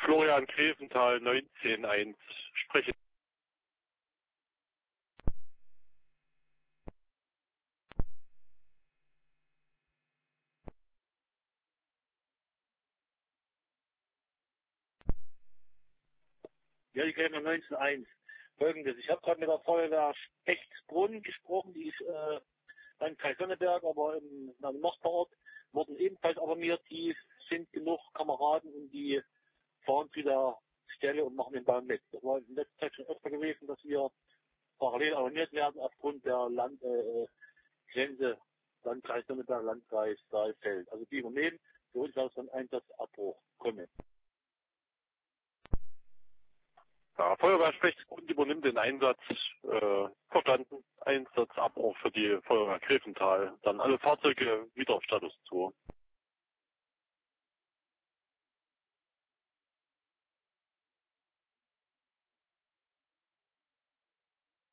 Florian Greventhal 19.1. Spreche. Ja, die Gräber 19.1. Folgendes. Ich habe gerade mit der Feuerwehr Spechtsbrunn gesprochen, die ist Landkreis Sonneberg, aber im Nachbarort, wurden ebenfalls alarmiert, die sind genug Kameraden und die fahren zu der Stelle und machen den Baum weg. Das war in letzter Zeit schon öfter gewesen, dass wir parallel alarmiert werden aufgrund der Grenze Landkreis Sonneberg, Landkreis Saalfeld. Also die übernehmen, für uns war es dann Einsatzabbruch kommen. Ja, Feuerwehr Spechtsbrunn übernimmt den Einsatz, verstanden. Einsatzabbruch für die Feuerwehr Greventhal. Dann alle Fahrzeuge wieder auf Status 2.